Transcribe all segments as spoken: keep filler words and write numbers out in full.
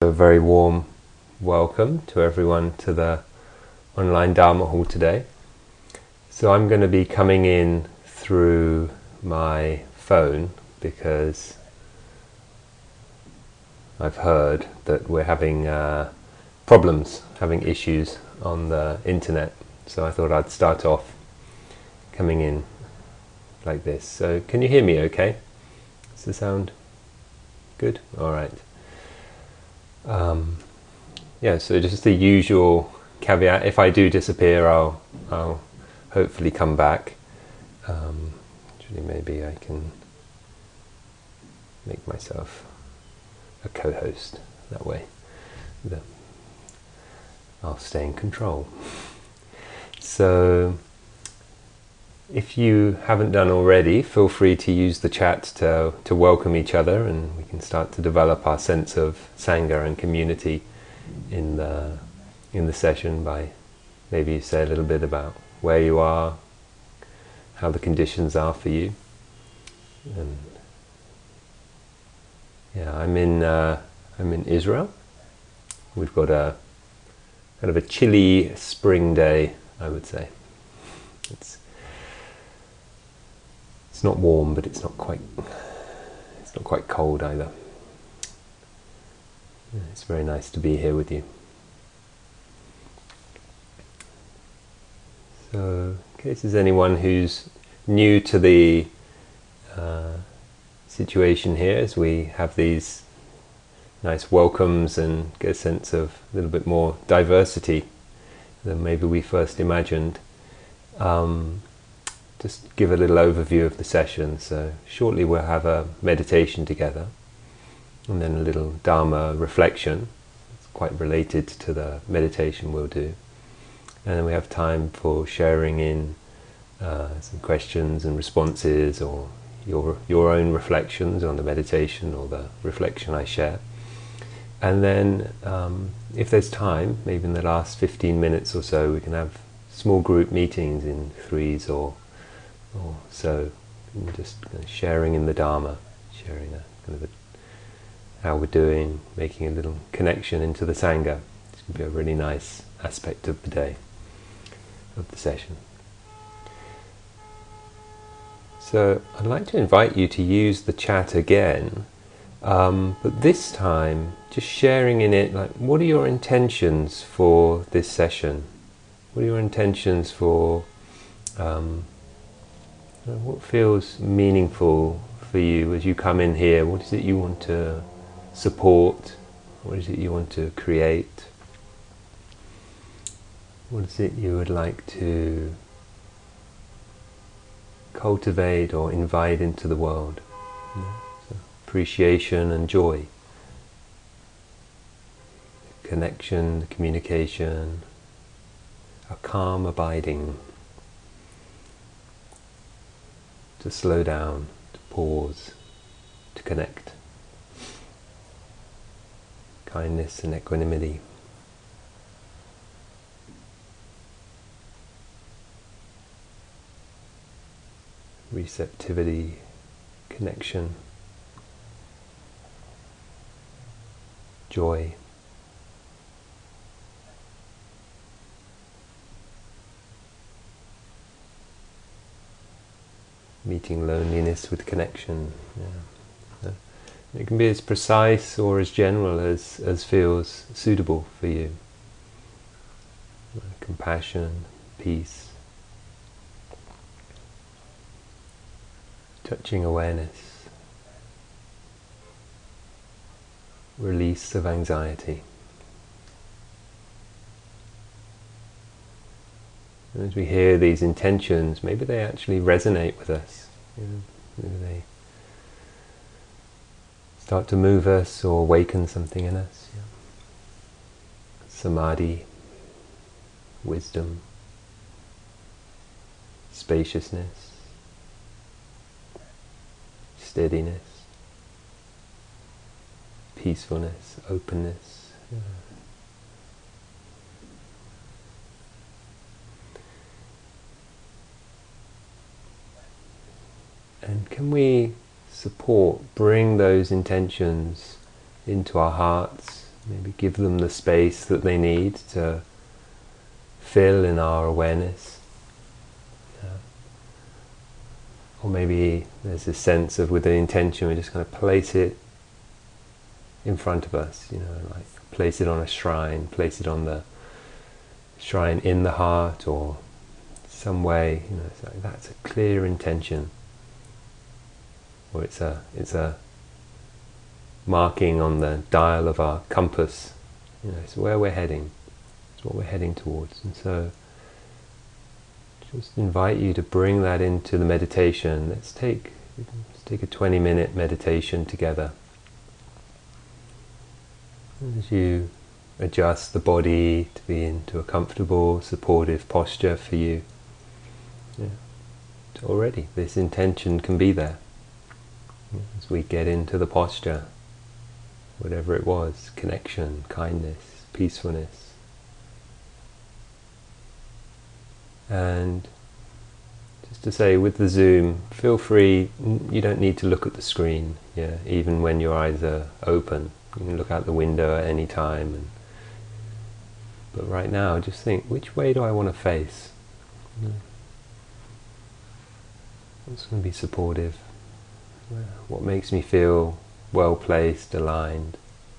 a very warm welcome to everyone to the online Dharma Hall today. So I'm going to be coming in through my phone because I've heard that we're having uh, problems, having issues on the internet. So I thought I'd start off coming in like this. So can you hear me okay? Does the sound good? All right. Um, yeah, so just the usual caveat. If I do disappear, I'll, I'll hopefully come back. Um, actually, maybe I can make myself a co-host that way. The, I'll stay in control. So if you haven't done already, feel free to use the chat to, to welcome each other, and we can start to develop our sense of Sangha and community in the, in the session by maybe you say a little bit about where you are, how the conditions are for you. And yeah, I'm in, uh, I'm in Israel. We've got a kind of a chilly spring day, I would say. It's It's not warm, but it's not quite it's not quite cold either. It's very nice to be here with you. So, in case there's anyone who's new to the uh, situation here, as we have these nice welcomes and get a sense of a little bit more diversity than maybe we first imagined. Um, Just give a little overview of the session. So shortly we'll have a meditation together, and then a little Dharma reflection. It's quite related to the meditation we'll do. And then we have time for sharing in uh, some questions and responses, or your your own reflections on the meditation or the reflection I share. And then um, if there's time, maybe in the last fifteen minutes or so, we can have small group meetings in threes or or so, just kind of sharing in the Dharma, sharing a, kind of a, how we're doing, making a little connection into the Sangha. It's going to be a really nice aspect of the day, of the session. So I'd like to invite you to use the chat again, um, but this time just sharing in it, like, what are your intentions for this session? What are your intentions for um, what feels meaningful for you as you come in here? What is it you want to support? What is it you want to create? What is it you would like to cultivate or invite into the world? You know, so appreciation and joy. Connection, communication, a calm abiding. To slow down, to pause, to connect. Kindness and equanimity. Receptivity, connection, joy. Meeting loneliness with connection. Yeah. It can be as precise or as general as, as feels suitable for you. Compassion, peace, touching awareness, release of anxiety. And as we hear these intentions, maybe they actually resonate with us. You know, maybe they start to move us or awaken something in us. Yeah. Samadhi, wisdom, spaciousness, steadiness, peacefulness, openness. Yeah. And can we support, bring those intentions into our hearts, maybe give them the space that they need to fill in our awareness. Yeah. Or maybe there's a sense of, with an intention, we just kind of place it in front of us, you know, like place it on a shrine, place it on the shrine in the heart, or some way, you know, it's like that's a clear intention, or it's a it's a marking on the dial of our compass, you know, it's where we're heading, it's what we're heading towards. And so just invite you to bring that into the meditation. Let's take let's take a twenty minute meditation together. As you adjust the body to be into a comfortable, supportive posture for you, yeah. So already this intention can be there. Yeah. As we get into the posture, whatever it was, connection, kindness, peacefulness. And just to say, with the Zoom, feel free, you don't need to look at the screen, yeah, even when your eyes are open. You can look out the window at any time. And, but right now, just think, which way do I want to face? Yeah. What's going to be supportive? What makes me feel well placed, aligned?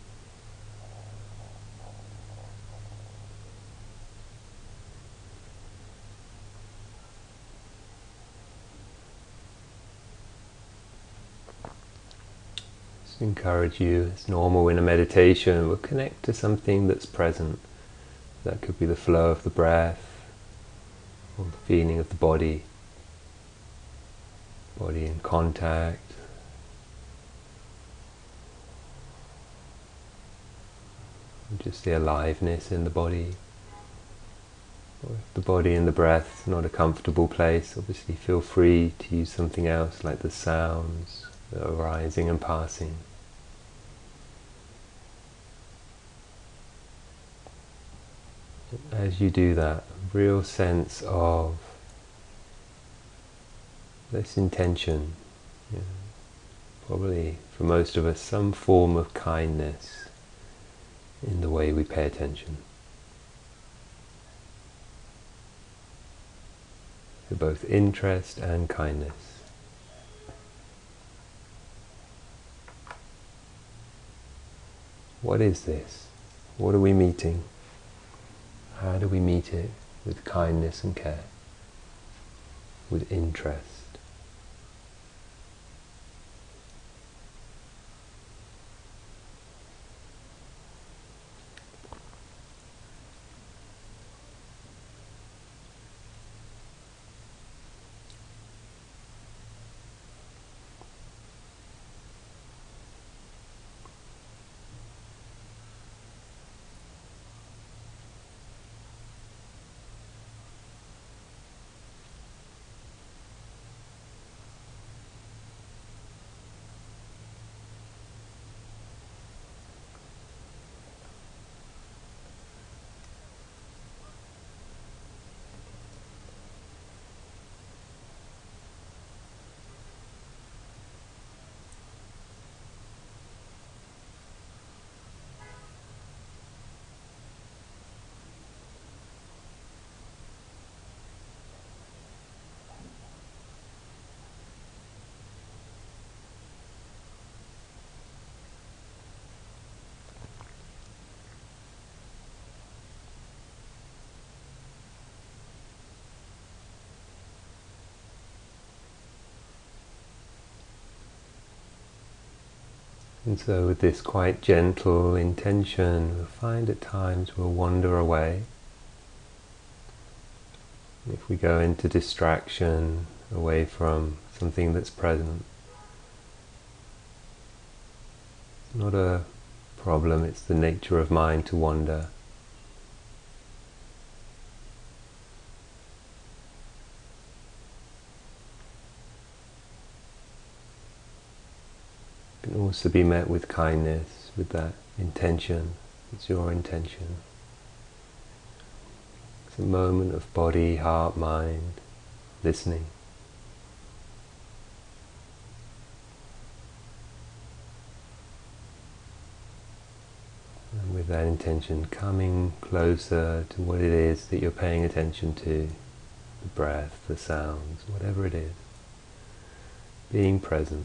Just encourage you, it's normal in a meditation, we'll connect to something that's present. That could be the flow of the breath, or the feeling of the body, body in contact. Just the aliveness in the body. Or if the body and the breath is not a comfortable place, obviously feel free to use something else, like the sounds that are arising and passing. As you do that, a real sense of this intention, you know, probably for most of us some form of kindness in the way we pay attention. So both interest and kindness. What is this? What are we meeting? How do we meet it? With kindness and care, with interest. And so with this quite gentle intention, we'll find at times we'll wander away. If we go into distraction, away from something that's present, it's not a problem, it's the nature of mind to wander. Can also be met with kindness, with that intention. It's your intention. It's a moment of body, heart, mind, listening. And with that intention coming closer to what it is that you're paying attention to, the breath, the sounds, whatever it is, being present.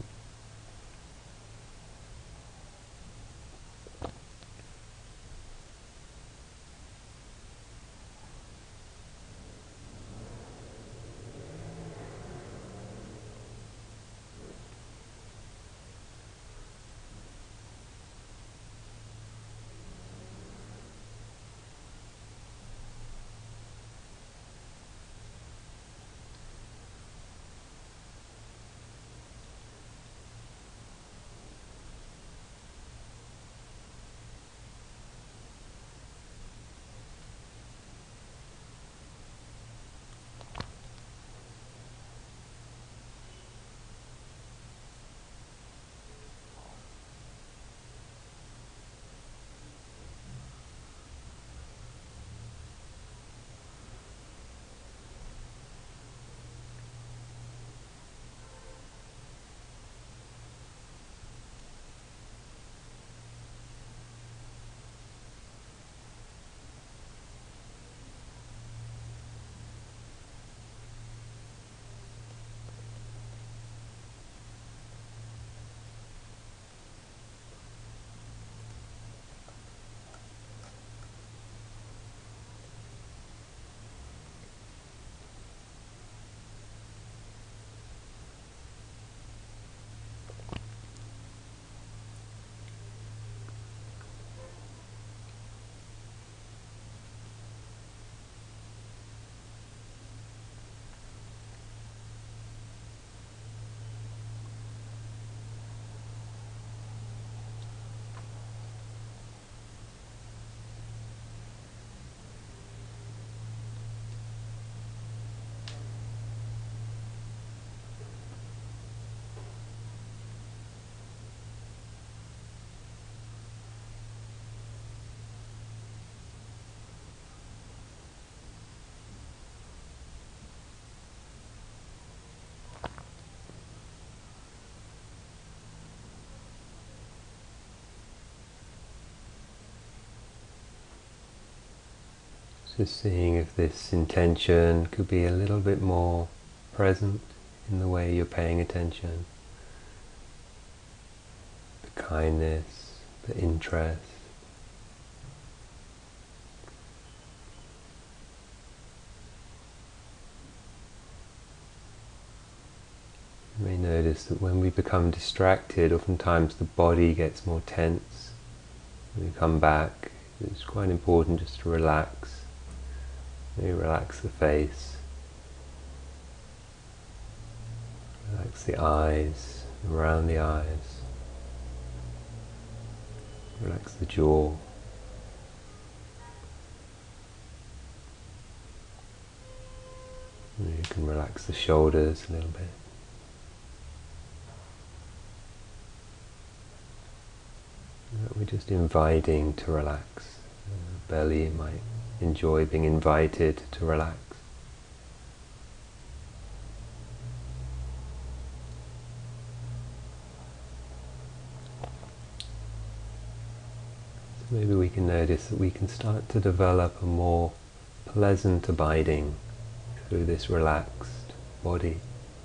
Just seeing if this intention could be a little bit more present in the way you're paying attention. The kindness, the interest. You may notice that when we become distracted, oftentimes the body gets more tense. When we come back, it's quite important just to relax. Maybe relax the face, relax the eyes, around the eyes, relax the jaw. And you can relax the shoulders a little bit. We're just inviting to relax. The belly might enjoy being invited to relax. So maybe we can notice that we can start to develop a more pleasant abiding through this relaxed body.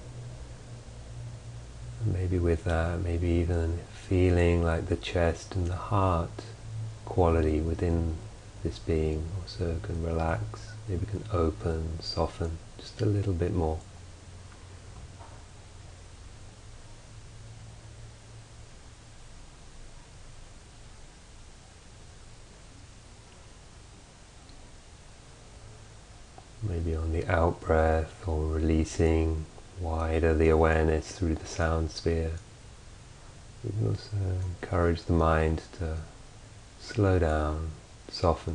And maybe with that, maybe even feeling like the chest and the heart quality within this being also can relax, maybe can open, soften just a little bit more. Maybe on the out breath or releasing wider the awareness through the sound sphere. We can also encourage the mind to slow down, soften.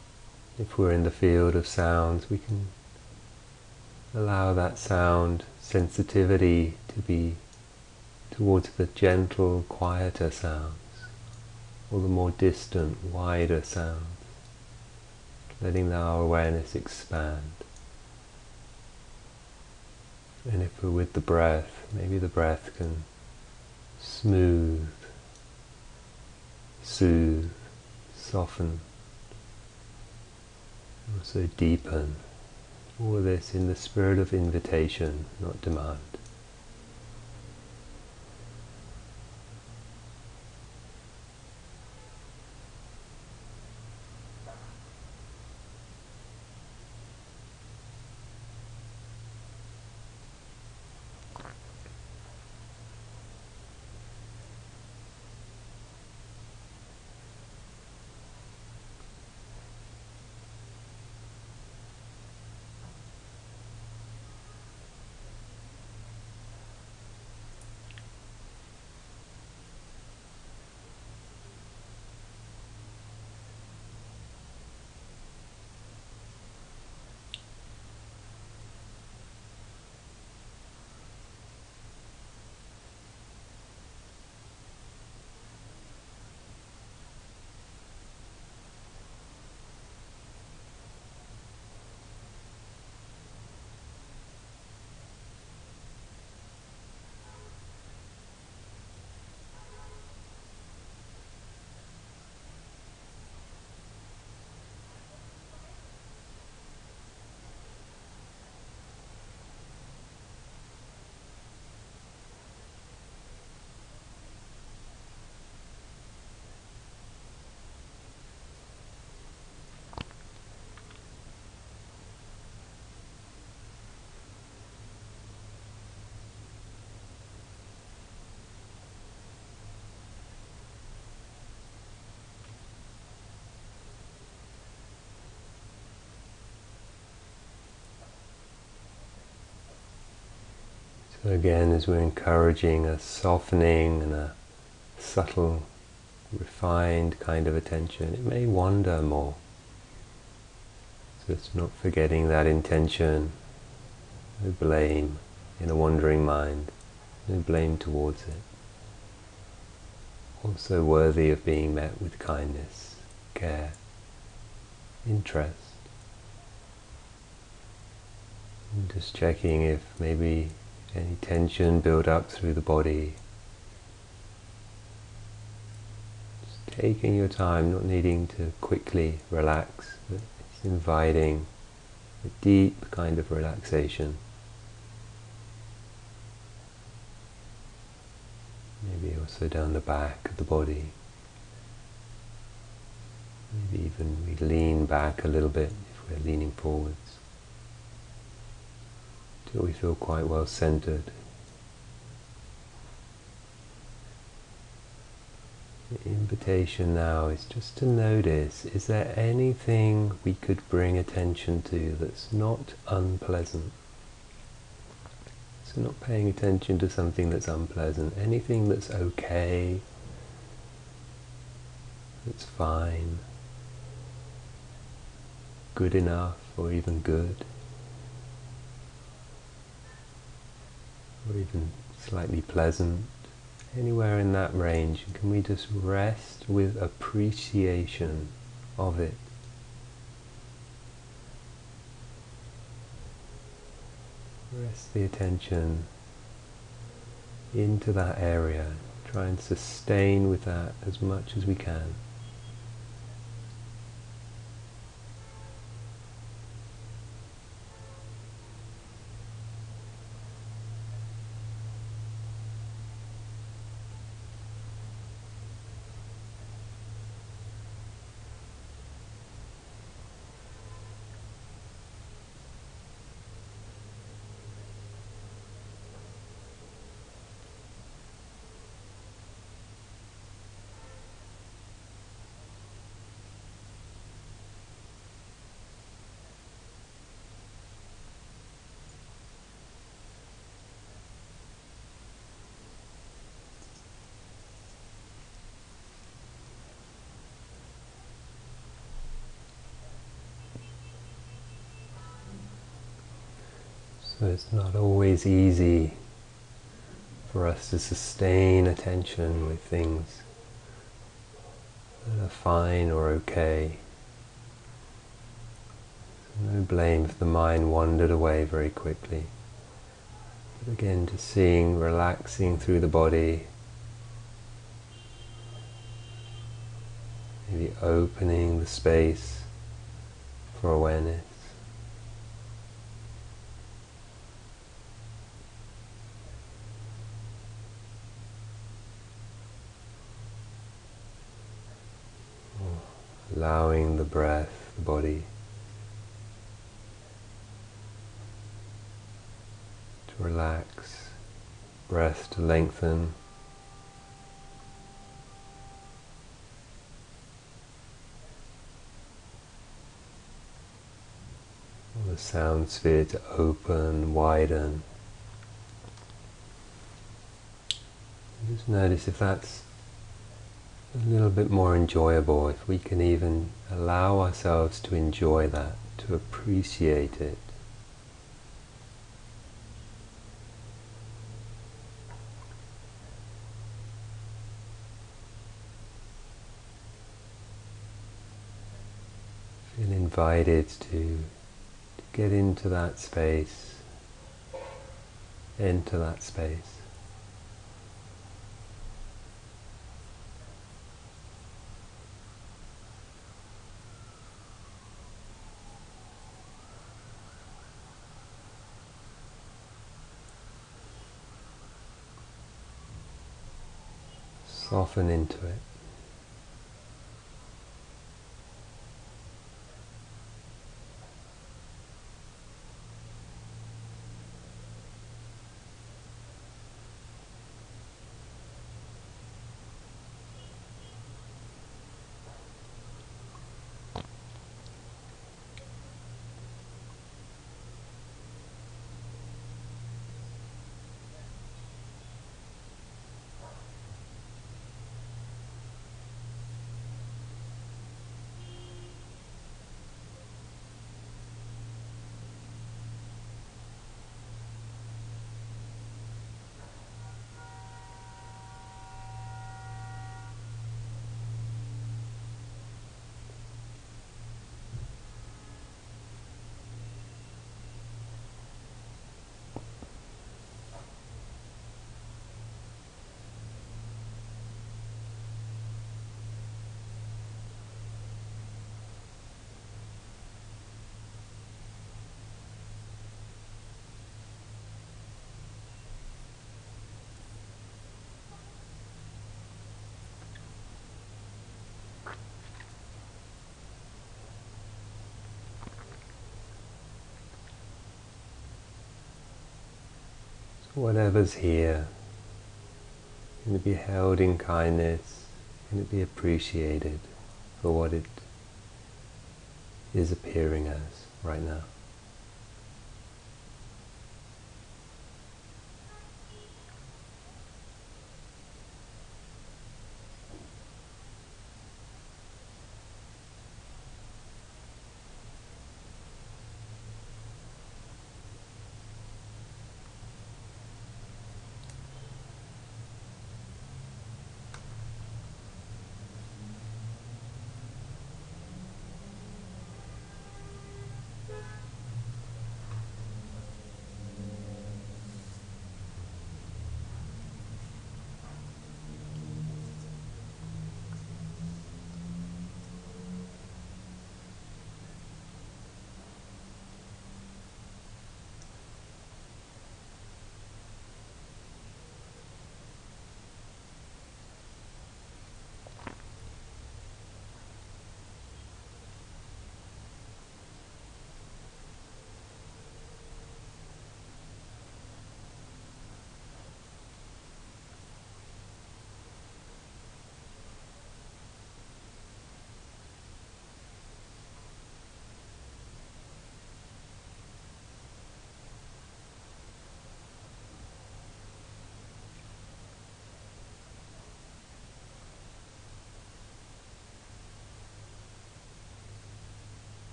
If we're in the field of sounds, we can allow that sound sensitivity to be towards the gentle, quieter sounds, or the more distant, wider sounds, letting our awareness expand. And if we're with the breath, maybe the breath can smooth, soothe, soften, also deepen. All of this in the spirit of invitation, not demand. So again, as we're encouraging a softening and a subtle, refined kind of attention, it may wander more. So it's not forgetting that intention, no blame in a wandering mind, no blame towards it. Also worthy of being met with kindness, care, interest. And just checking if maybe any tension build up through the body. Just taking your time, not needing to quickly relax, but it's inviting a deep kind of relaxation. Maybe also down the back of the body. Maybe even we lean back a little bit if we're leaning forwards, till we feel quite well centered. The invitation now is just to notice, is there anything we could bring attention to that's not unpleasant? So not paying attention to something that's unpleasant, anything that's okay, that's fine, good enough or even good, or even slightly pleasant, anywhere in that range. Can we just rest with appreciation of it? Rest the attention into that area. Try and sustain with that as much as we can. So it's not always easy for us to sustain attention with things that are fine or okay. So no blame if the mind wandered away very quickly. But again, just seeing, relaxing through the body, maybe opening the space for awareness. Allowing the breath, the body, to relax, breath to lengthen, the sound sphere to open, widen. Just notice if that's a little bit more enjoyable, if we can even allow ourselves to enjoy that, to appreciate it. Feel invited to, to get into that space, enter that space. Soften into it. Whatever's here, can it be held in kindness? Can it be appreciated for what it is appearing as right now?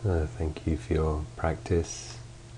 Uh, thank you for your practice.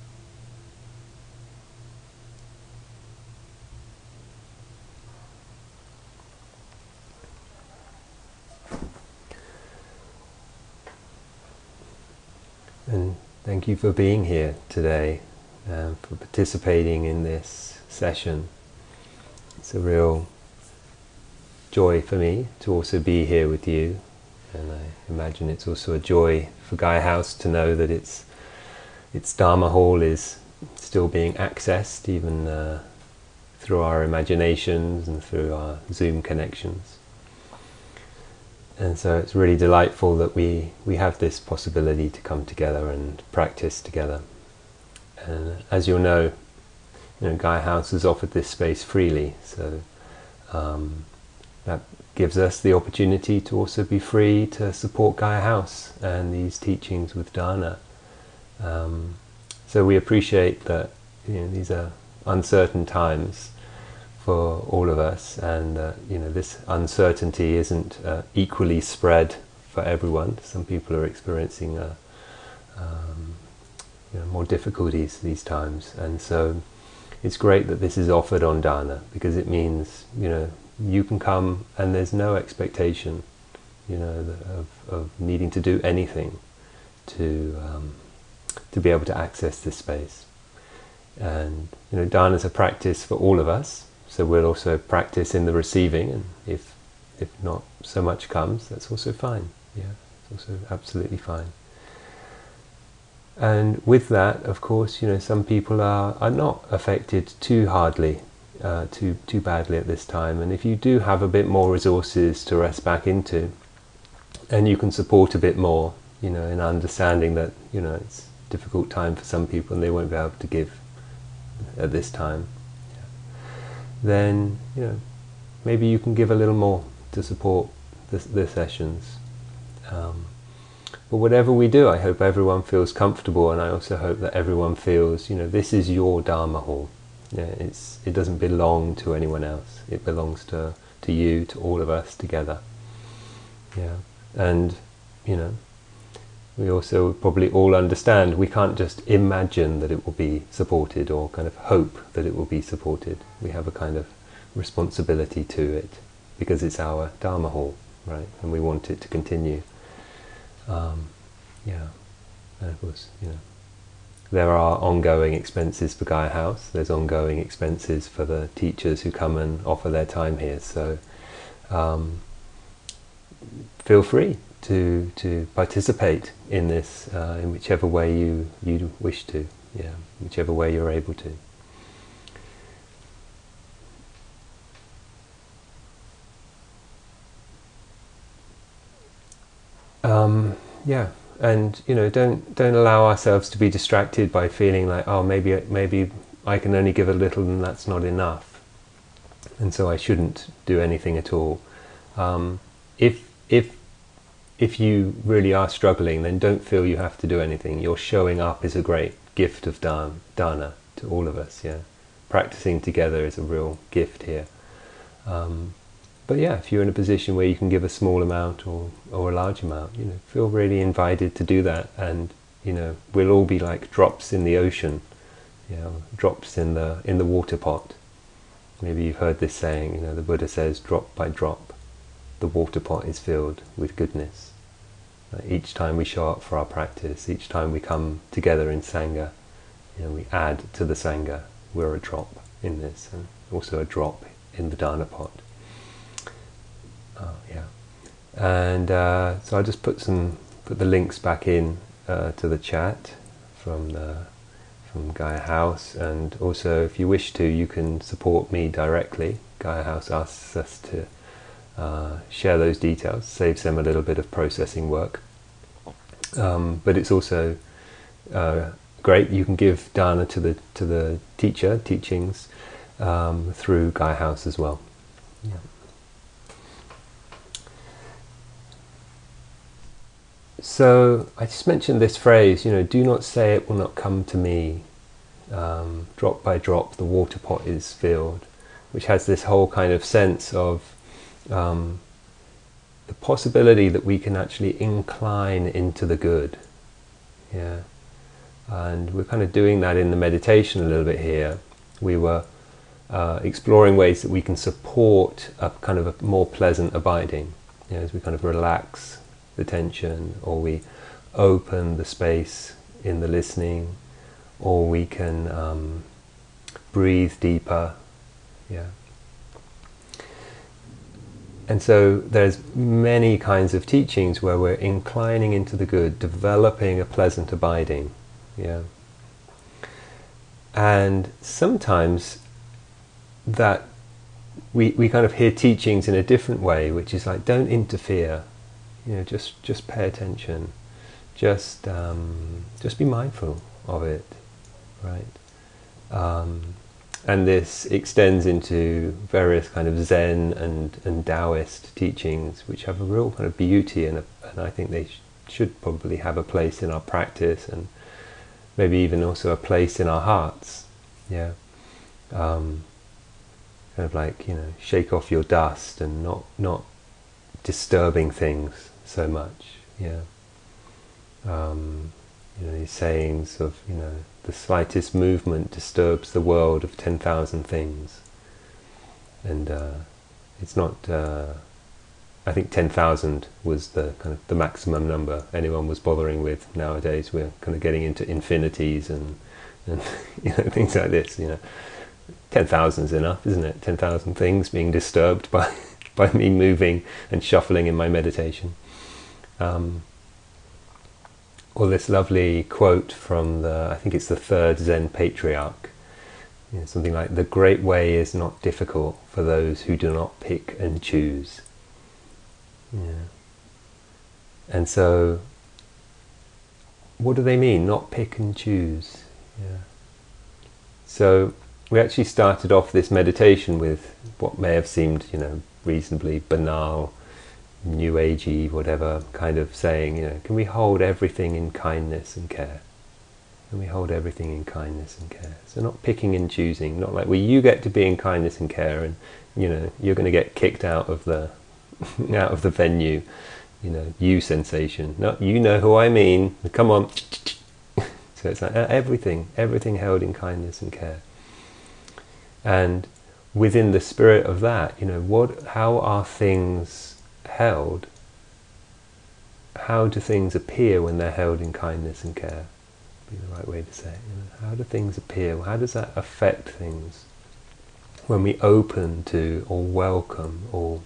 And thank you for being here today, um, for participating in this session. It's a real joy for me to also be here with you, and I imagine it's also a joy for Gaia House to know that its its Dharma Hall is still being accessed, even uh, through our imaginations and through our Zoom connections. And so it's really delightful that we, we have this possibility to come together and practice together. And as you'll know, you know, Gaia House has offered this space freely, so um, that gives us the opportunity to also be free to support Gaia House and these teachings with dana. Um, so we appreciate that, you know, these are uncertain times for all of us, and uh, you know, this uncertainty isn't uh, equally spread for everyone. Some people are experiencing uh, um, you know, more difficulties these times, and so it's great that this is offered on dana, because it means, you know, you can come and there's no expectation, you know, of, of needing to do anything to um, to be able to access this space. And you know, dana is a practice for all of us. So we'll also practice in the receiving, and if if not so much comes, that's also fine. Yeah, it's also absolutely fine. And with that, of course, you know, some people are, are not affected too hardly, uh, too too badly at this time. And if you do have a bit more resources to rest back into, and you can support a bit more, you know, in understanding that, you know, it's a difficult time for some people and they won't be able to give at this time, then, you know, maybe you can give a little more to support the, the sessions. Um, but whatever we do, I hope everyone feels comfortable, and I also hope that everyone feels, you know, this is your Dharma Hall. Yeah, it's it doesn't belong to anyone else. It belongs to to you, to all of us together. Yeah, and you know, we also probably all understand we can't just imagine that it will be supported or kind of hope that it will be supported. We have a kind of responsibility to it because it's our Dharma Hall, right? And we want it to continue. Um, yeah, and of course, you know, there are ongoing expenses for Gaia House. There's ongoing expenses for the teachers who come and offer their time here. So um, feel free to to participate in this uh, in whichever way you you wish to, yeah, whichever way you're able to. Um, yeah, and you know, don't don't allow ourselves to be distracted by feeling like, oh, maybe maybe I can only give a little and that's not enough, and so I shouldn't do anything at all. Um, if if if you really are struggling, then don't feel you have to do anything. Your showing up is a great gift of dana to all of us. Yeah, practicing together is a real gift here. Um, but yeah, if you're in a position where you can give a small amount or or a large amount, you know, feel really invited to do that. And you know, we'll all be like drops in the ocean, you know, drops in the in the water pot. Maybe you've heard this saying. You know, the Buddha says, "Drop by drop, the water pot is filled with goodness." Uh, each time we show up for our practice, each time we come together in Sangha, you know, we add to the Sangha. We're a drop in this, and also a drop in the Dana pot. Oh, yeah. And uh, so I'll just put some put the links back in uh, to the chat from the from Gaia House, and also if you wish to, you can support me directly. Gaia House asks us to Uh, share those details, saves them a little bit of processing work. Um, but it's also uh, great. You can give dana to the to the teacher teachings um, through Gaia House as well. Yeah. So I just mentioned this phrase. You know, do not say it will not come to me. Um, drop by drop, the water pot is filled, which has this whole kind of sense of Um, the possibility that we can actually incline into the good. Yeah. And we're kind of doing that in the meditation a little bit here. We were uh, exploring ways that we can support a kind of a more pleasant abiding, you know, as we kind of relax the tension, or we open the space in the listening, or we can um, breathe deeper. Yeah. And so there's many kinds of teachings where we're inclining into the good, developing a pleasant abiding. Yeah. And sometimes that we we kind of hear teachings in a different way, which is like, don't interfere, you know, just just pay attention, just um, just be mindful of it, right? Um, and this extends into various kind of Zen and, and Taoist teachings, which have a real kind of beauty, and, a, and I think they sh- should probably have a place in our practice, and maybe even also a place in our hearts. Yeah. Um, kind of like, you know, shake off your dust and not not disturbing things so much. Yeah. Um, you know, these sayings of, you know, the slightest movement disturbs the world of ten thousand things. And uh, it's not, uh, I think ten thousand was the kind of the maximum number anyone was bothering with. Nowadays we're kind of getting into infinities and, and you know, things like this, you know. ten thousand is enough, isn't it? ten thousand things being disturbed by, by me moving and shuffling in my meditation. Um, or this lovely quote from the, I think it's the third Zen patriarch, you know, something like, the great way is not difficult for those who do not pick and choose. Yeah. And so, what do they mean, not pick and choose? Yeah. So, we actually started off this meditation with what may have seemed, you know, reasonably banal, new agey, whatever, kind of saying, you know, can we hold everything in kindness and care? Can we hold everything in kindness and care? So not picking and choosing, not like, well, you get to be in kindness and care, and, you know, you're going to get kicked out of the out of the venue, you know, you sensation. No, you know who I mean. Come on. So it's like uh, everything, everything held in kindness and care. And within the spirit of that, you know, what, how are things held? How do things appear when they're held in kindness and care? Be the right way to say it. You know, how do things appear? How does that affect things when we open to or welcome or,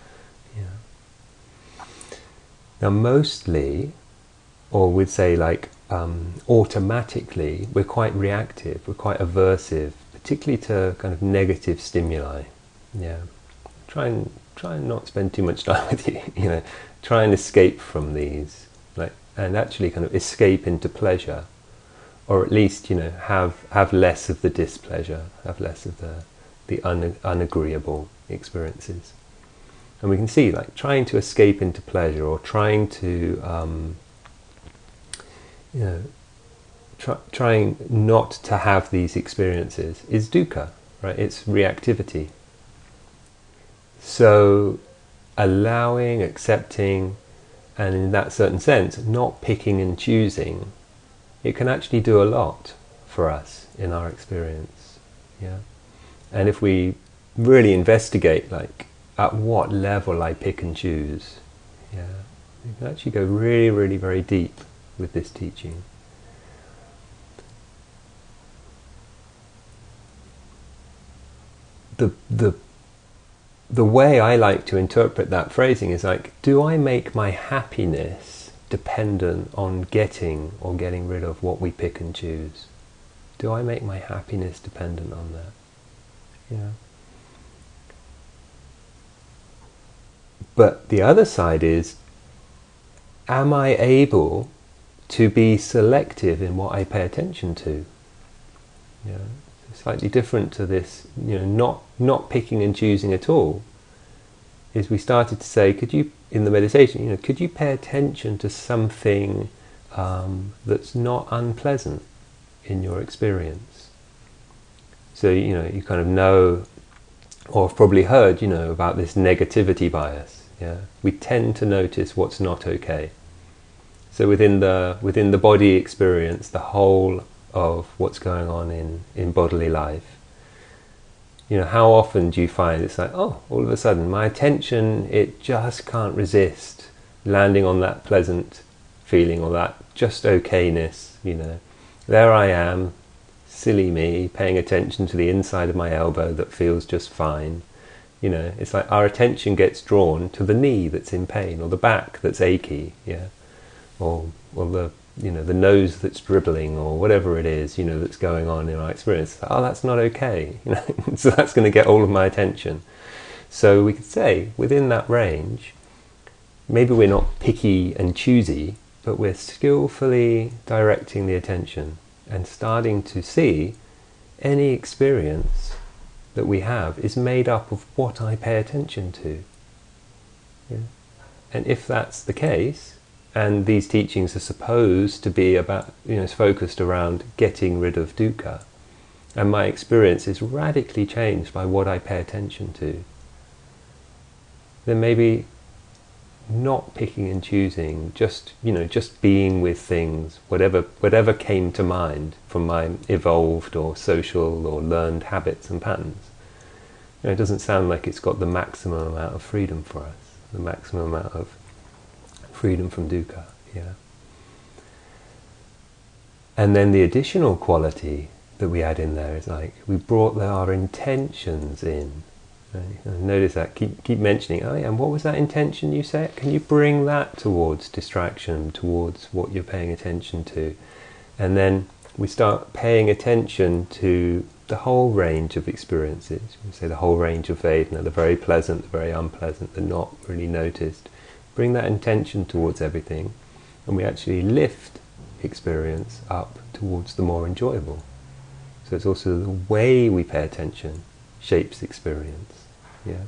yeah. Now, mostly, or we'd say like um, automatically, we're quite reactive. We're quite aversive, particularly to kind of negative stimuli. Yeah, try and try and not spend too much time with you. You know, try and escape from these, like, and actually kind of escape into pleasure, or at least, you know, have have less of the displeasure, have less of the the un, unagreeable experiences. And we can see, like, trying to escape into pleasure, or trying to, um, you know, try, trying not to have these experiences is dukkha, right? It's reactivity. So allowing, accepting, and in that certain sense, not picking and choosing, it can actually do a lot for us in our experience. Yeah. And if we really investigate, like, at what level I pick and choose, yeah, you can actually go really, really very deep with this teaching. The the the way I like to interpret that phrasing is like, do I make my happiness dependent on getting or getting rid of what we pick and choose? Do I make my happiness dependent on that? Yeah. But the other side is, am I able to be selective in what I pay attention to? Yeah. Slightly different to this, you know, not not picking and choosing at all, is we started to say, could you, in the meditation, you know, could you pay attention to something um, that's not unpleasant in your experience? So, you know, you kind of know, or have probably heard, you know, about this negativity bias. Yeah, we tend to notice what's not okay. So within the within the body experience, the whole of what's going on in, in bodily life, you know, how often do you find it's like, oh, all of a sudden my attention, it just can't resist landing on that pleasant feeling or that just okayness, you know. There I am, silly me, paying attention to the inside of my elbow that feels just fine. You know, it's like our attention gets drawn to the knee that's in pain, or the back that's achy, yeah, or or the you know the nose that's dribbling, or whatever it is, you know, that's going on in our experience. Oh, that's not okay, you know. So that's going to get all of my attention. So we could say within that range, maybe we're not picky and choosy, but we're skillfully directing the attention and starting to see any experience that we have is made up of what I pay attention to. Yeah? And if that's the case, and these teachings are supposed to be about, you know, it's focused around getting rid of dukkha, and my experience is radically changed by what I pay attention to, then maybe not picking and choosing, just, you know, just being with things, whatever whatever came to mind from my evolved or social or learned habits and patterns. You know, it doesn't sound like it's got the maximum amount of freedom for us, the maximum amount of freedom from dukkha, yeah. And then the additional quality that we add in there is like, we brought our intentions in. Right? Notice that, keep keep mentioning, oh yeah, and what was that intention you set? Can you bring that towards distraction, towards what you're paying attention to? And then we start paying attention to the whole range of experiences. We say the whole range of Vedana, the very pleasant, the very unpleasant, the not really noticed. Bring that intention towards everything, and we actually lift experience up towards the more enjoyable. So it's also the way we pay attention shapes experience. Yeah.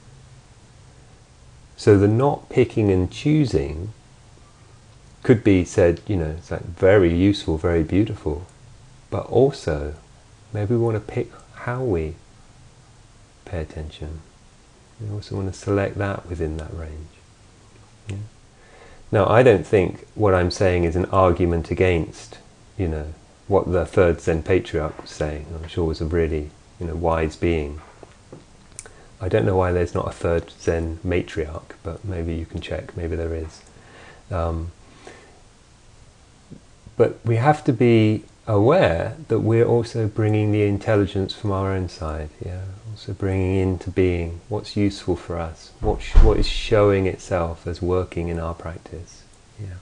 So the not picking and choosing could be said, you know, it's like very useful, very beautiful, but also maybe we want to pick how we pay attention. We also want to select that within that range. Yeah. Now, I don't think what I'm saying is an argument against, you know, what the third Zen patriarch was saying. I'm sure was a really, you know, wise being. I don't know why there's not a third Zen matriarch, but maybe you can check, maybe there is. Um, but we have to be aware that we're also bringing the intelligence from our own side, yeah, also bringing into being what's useful for us, what, sh what is showing itself as working in our practice. Yeah.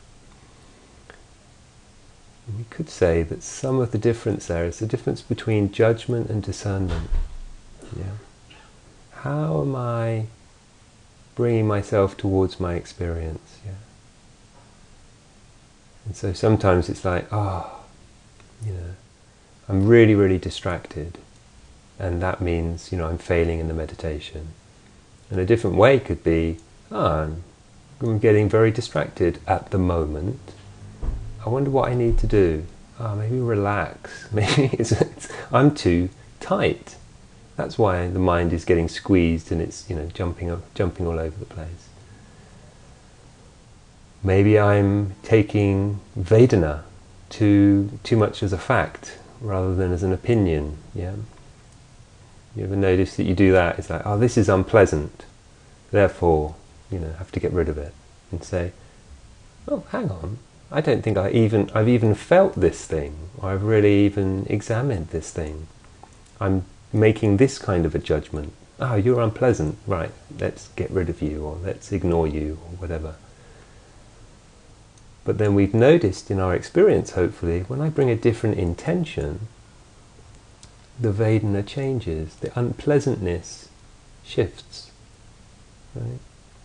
And we could say that some of the difference there is the difference between judgment and discernment. Yeah. How am I bringing myself towards my experience? Yeah. And so sometimes it's like, ah, oh, you know, I'm really, really distracted, and that means, you know, I'm failing in the meditation. And a different way could be, ah, oh, I'm getting very distracted at the moment. I wonder what I need to do. Ah, oh, maybe relax. Maybe it's, it's, I'm too tight. That's why the mind is getting squeezed and it's, you know, jumping jumping all over the place. Maybe I'm taking Vedana too too much as a fact rather than as an opinion. Yeah. You ever notice that you do that? It's like, oh, this is unpleasant, therefore, you know, have to get rid of it. And say, oh, hang on, I don't think I even I've even felt this thing, or I've really even examined this thing. I'm making this kind of a judgment. Ah, oh, you're unpleasant, right, let's get rid of you, or let's ignore you, or whatever. But then we've noticed in our experience, hopefully, when I bring a different intention, the Vedana changes, the unpleasantness shifts. Right?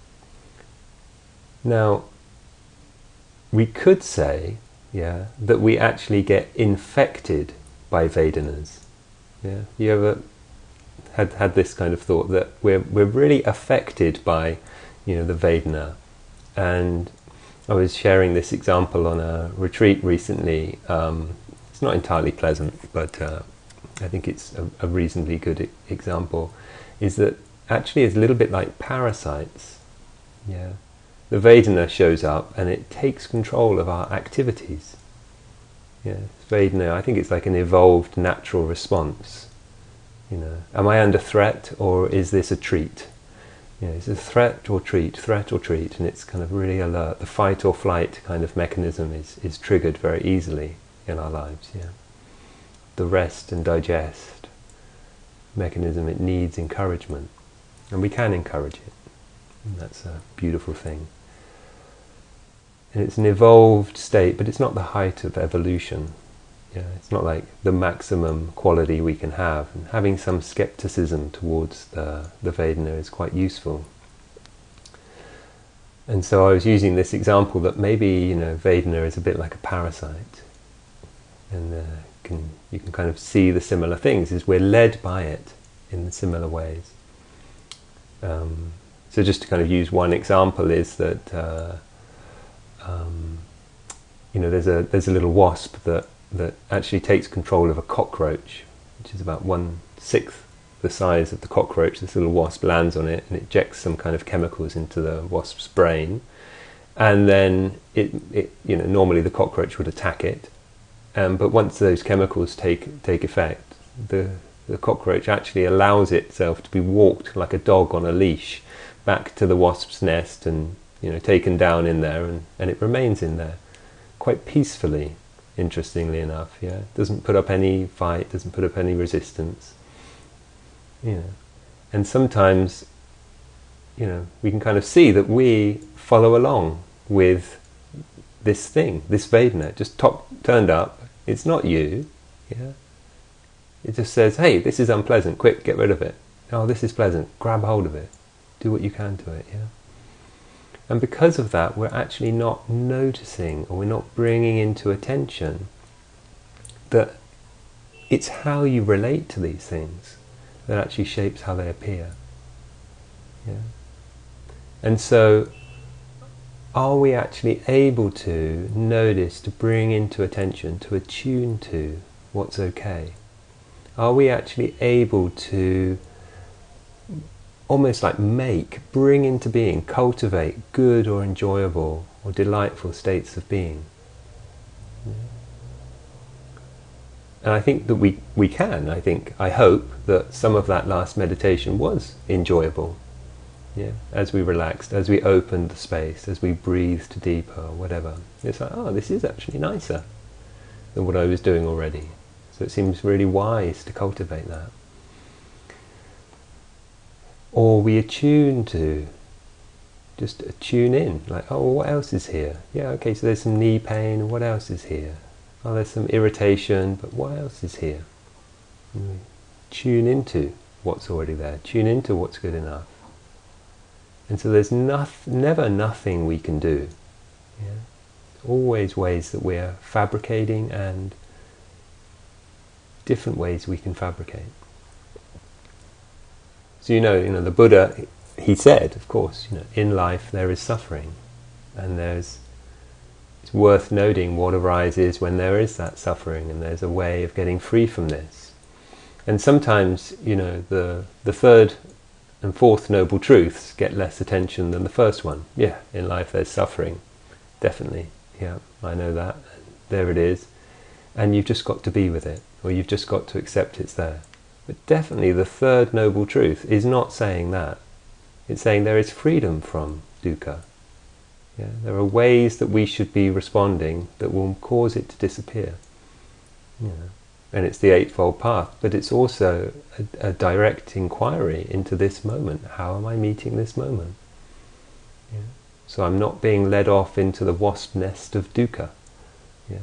Now, we could say, yeah, that we actually get infected by Vedanas. Yeah, you ever had had this kind of thought that we're we're really affected by, you know, the Vedana? And I was sharing this example on a retreat recently. Um, it's not entirely pleasant, but uh, I think it's a, a reasonably good e example. Is that actually it's a little bit like parasites. Yeah, the Vedana shows up and it takes control of our activities. Yeah, Vedana, I think it's like an evolved natural response. You know, am I under threat or is this a treat? You know, is it a threat or treat, threat or treat, and it's kind of really alert. The fight or flight kind of mechanism is, is triggered very easily in our lives. Yeah, the rest and digest mechanism, it needs encouragement, and we can encourage it. And that's a beautiful thing. And it's an evolved state, but it's not the height of evolution. Yeah, it's not like the maximum quality we can have. And having some skepticism towards the, the Vedana is quite useful. And so I was using this example that maybe, you know, Vedana is a bit like a parasite. And uh, can, you can kind of see the similar things, is we're led by it in similar ways. Um, so just to kind of use one example is that, uh, um, you know, there's a there's a little wasp that that actually takes control of a cockroach, which is about one sixth the size of the cockroach. This little wasp lands on it and it injects some kind of chemicals into the wasp's brain, and then it, it you know, normally the cockroach would attack it, um, but once those chemicals take take effect, the the cockroach actually allows itself to be walked like a dog on a leash back to the wasp's nest, and you know, taken down in there, and, and it remains in there quite peacefully. Interestingly enough, yeah, doesn't put up any fight, doesn't put up any resistance, you know. And sometimes, you know, we can kind of see that we follow along with this thing, this Vedana, just top turned up. It's not you, yeah. It just says, hey, this is unpleasant, quick, get rid of it. Oh, this is pleasant, grab hold of it, do what you can to it, yeah. And because of that, we're actually not noticing, or we're not bringing into attention that it's how you relate to these things that actually shapes how they appear. Yeah. And so, are we actually able to notice, to bring into attention, to attune to what's okay? Are we actually able to almost like make, bring into being, cultivate good or enjoyable or delightful states of being? Yeah. And I think that we, we can. I think, I hope that some of that last meditation was enjoyable. Yeah, as we relaxed, as we opened the space, as we breathed deeper, or whatever. It's like, oh, this is actually nicer than what I was doing already. So it seems really wise to cultivate that. Or we attune to, just attune in, like, oh, well, what else is here? Yeah, okay, so there's some knee pain, what else is here? Oh, there's some irritation, but what else is here? And tune into what's already there, tune into what's good enough. And so there's noth- never nothing we can do. Yeah? Always ways that we're fabricating, and different ways we can fabricate. So you know, you know, the Buddha, he said, of course, you know, in life there is suffering, and there's, it's worth noting what arises when there is that suffering, and there's a way of getting free from this. And sometimes, you know, the the third and fourth noble truths get less attention than the first one. Yeah, in life there's suffering, definitely. Yeah, I know that. There it is, and you've just got to be with it, or you've just got to accept it's there. But definitely the third noble truth is not saying that. It's saying there is freedom from dukkha. Yeah? There are ways that we should be responding that will cause it to disappear. Yeah. And it's the Eightfold Path, but it's also a, a direct inquiry into this moment. How am I meeting this moment? Yeah. So I'm not being led off into the wasp nest of dukkha. Yeah.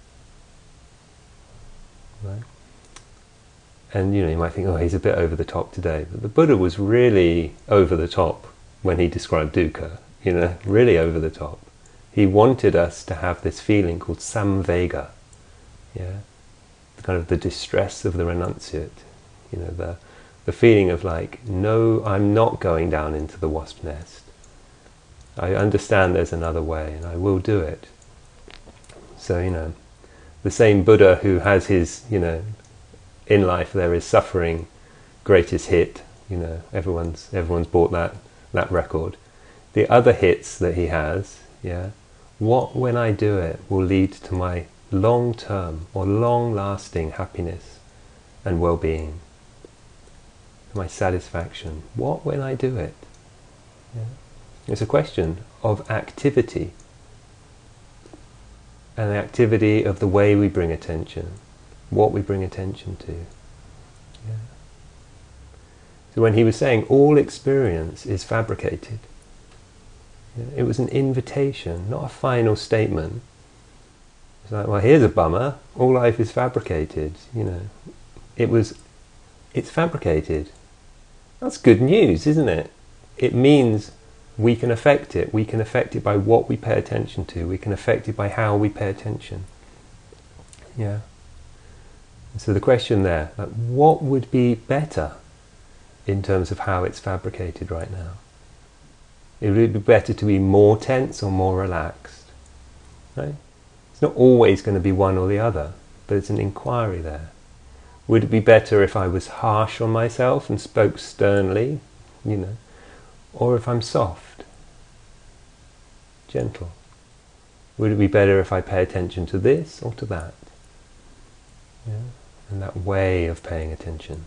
Right? And you know, you might think, oh, he's a bit over the top today. But the Buddha was really over the top when he described dukkha, you know, really over the top. He wanted us to have this feeling called samvega, yeah, the kind of the distress of the renunciate, you know, the the feeling of like, no, I'm not going down into the wasp nest. I understand there's another way, and I will do it. So, you know, the same Buddha who has his, you know, in life there is suffering, greatest hit, you know, everyone's everyone's bought that that record. the other hits that he has, yeah, what when I do it will lead to my long-term or long-lasting happiness and well-being, my satisfaction. What when I do it? Yeah. It's a question of activity, and the activity of the way we bring attention, what we bring attention to. Yeah. So when he was saying all experience is fabricated, yeah, it was an invitation, not a final statement. It's like, well, here's a bummer, all life is fabricated, you know. It was, it's fabricated. That's good news, isn't it? It means we can affect it. We can affect it by what we pay attention to. We can affect it by how we pay attention. Yeah. So the question there, like, what would be better in terms of how it's fabricated right now? It would be better to be more tense or more relaxed, right? It's not always going to be one or the other, but it's an inquiry there. Would it be better if I was harsh on myself and spoke sternly, you know, or if I'm soft, gentle? Would it be better if I pay attention to this or to that? Yeah? And that way of paying attention.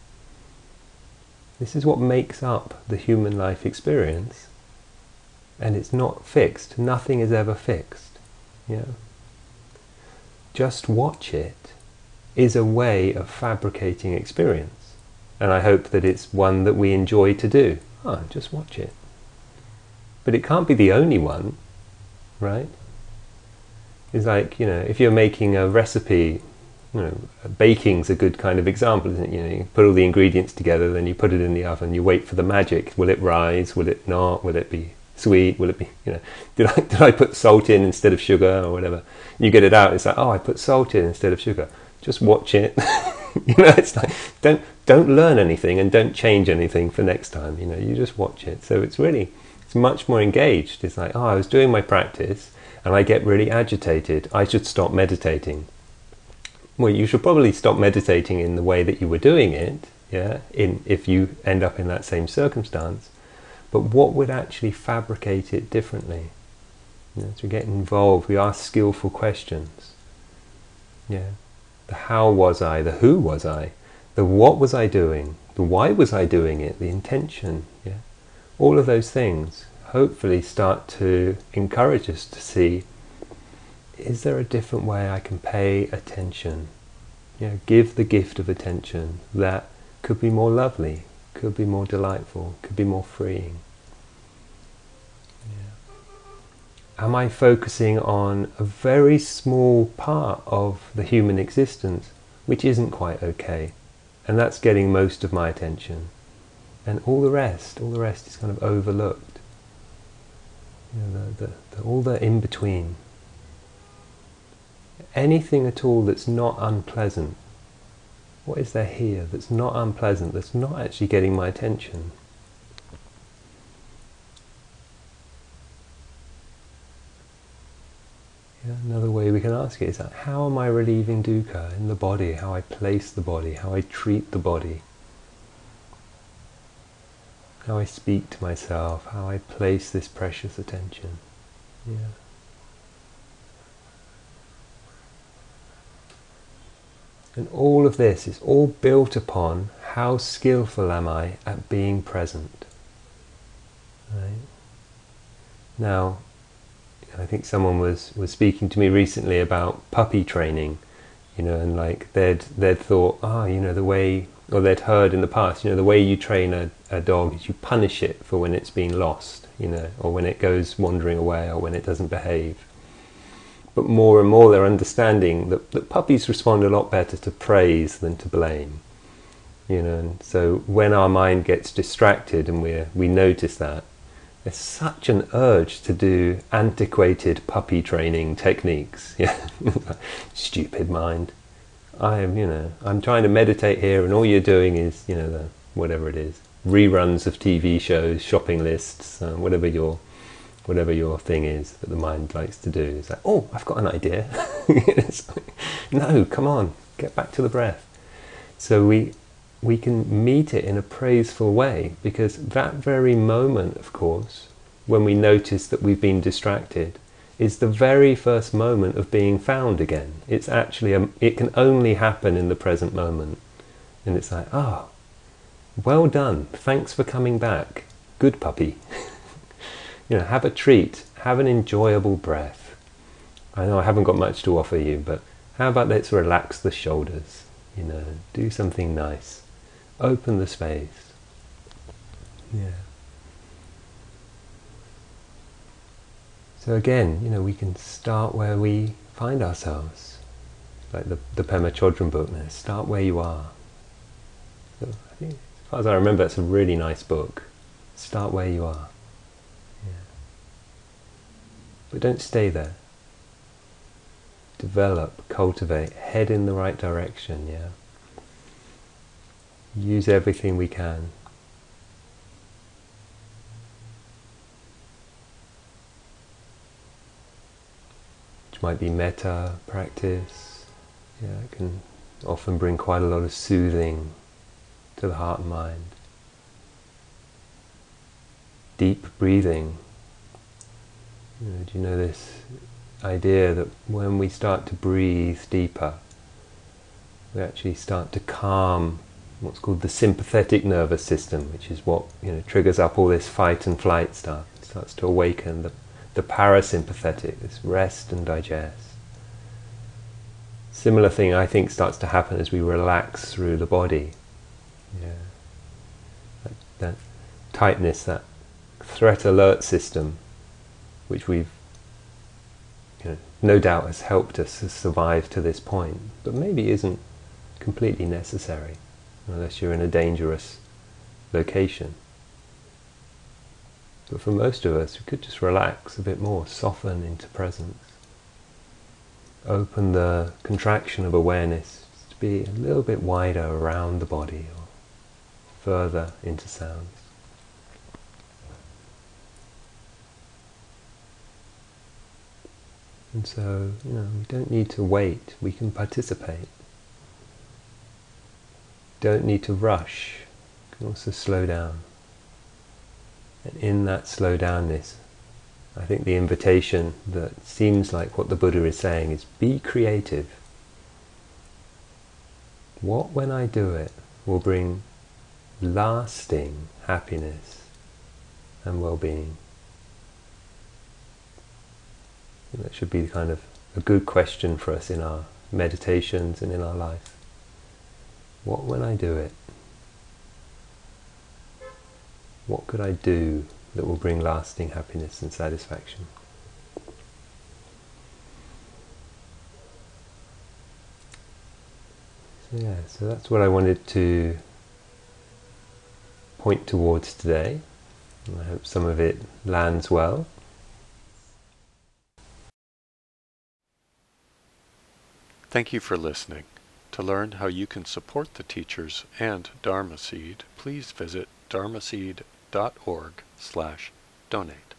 This is what makes up the human life experience, and it's not fixed. Nothing is ever fixed. Yeah? Just watch it is a way of fabricating experience, and I hope that it's one that we enjoy to do. Oh, just watch it. But it can't be the only one, right? It's like, you know, if you're making a recipe, you know, baking's a good kind of example, isn't it? You know, you put all the ingredients together, then you put it in the oven, you wait for the magic. Will it rise? Will it not? Will it be sweet? Will it be, you know, did I did I put salt in instead of sugar or whatever? You get it out, it's like, oh, I put salt in instead of sugar. Just watch it. You know, it's like, don't don't learn anything and don't change anything for next time. You know, you just watch it. So it's really, it's much more engaged. It's like, oh, I was doing my practice and I get really agitated. I should stop meditating. Well, you should probably stop meditating in the way that you were doing it, yeah, in if you end up in that same circumstance. But what would actually fabricate it differently? You know, to get involved, we ask skillful questions. Yeah. The how was I, the who was I, the what was I doing, the why was I doing it, the intention, yeah. All of those things hopefully start to encourage us to see, is there a different way I can pay attention? You know, give the gift of attention that could be more lovely, could be more delightful, could be more freeing. Yeah. Am I focusing on a very small part of the human existence which isn't quite okay, and that's getting most of my attention, and all the rest, all the rest is kind of overlooked? You know, the, the, the, all the in-between. Anything at all that's not unpleasant. What is there here that's not unpleasant, that's not actually getting my attention? Yeah, another way we can ask it is that, how am I relieving dukkha in the body, how I place the body, how I treat the body, how I speak to myself, how I place this precious attention. Yeah. And all of this is all built upon how skillful am I at being present. Right? Now, I think someone was, was speaking to me recently about puppy training, you know, and like they'd they'd thought, ah, oh, you know, the way, or they'd heard in the past, you know, the way you train a, a dog is you punish it for when it's been lost, you know, or when it goes wandering away, or when it doesn't behave. But more and more they're understanding that, that puppies respond a lot better to praise than to blame. You know, and so when our mind gets distracted and we we notice that, there's such an urge to do antiquated puppy training techniques. Yeah, stupid mind. I am, you know, I'm trying to meditate here, and all you're doing is, you know, the, whatever it is, reruns of T V shows, shopping lists, uh, whatever your whatever your thing is that the mind likes to do. It's like, oh, I've got an idea. It's like, no, come on, get back to the breath. So we we can meet it in a praiseful way, because that very moment, of course, when we notice that we've been distracted, is the very first moment of being found again. It's actually, a, it can only happen in the present moment. And it's like, oh, well done, thanks for coming back, good puppy. You know, have a treat, have an enjoyable breath. I know I haven't got much to offer you, but how about let's relax the shoulders, you know, do something nice, open the space. Yeah. So again, you know, we can start where we find ourselves, like the, the Pema Chodron book there, start where you are. So I think, as far as I remember, it's a really nice book. Start where you are. Yeah. But don't stay there. Develop, cultivate, head in the right direction, yeah. Use everything we can. Which might be metta practice. Yeah, it can often bring quite a lot of soothing to the heart and mind. Deep breathing. You know, do you know this idea that when we start to breathe deeper, we actually start to calm what's called the sympathetic nervous system, which is what, you know, triggers up all this fight and flight stuff. It starts to awaken the, the parasympathetic, this rest and digest. Similar thing, I think, starts to happen as we relax through the body. Yeah, that, that tightness, that threat alert system, which we've, you know, no doubt has helped us to survive to this point, but maybe isn't completely necessary unless you're in a dangerous location. But for most of us, we could just relax a bit more, soften into presence. Open the contraction of awareness to be a little bit wider around the body or further into sounds. And so, you know, we don't need to wait, we can participate. Don't need to rush, we can also slow down. And in that slow downness, I think the invitation that seems like what the Buddha is saying is be creative. What, when I do it, will bring lasting happiness and well-being? And that should be kind of a good question for us in our meditations and in our life. What, when I do it? What could I do that will bring lasting happiness and satisfaction? So yeah, so that's what I wanted to point towards today. And I hope some of it lands well. Thank you for listening. To learn how you can support the teachers and Dharma Seed, please visit dharmaseed dot org slash donate.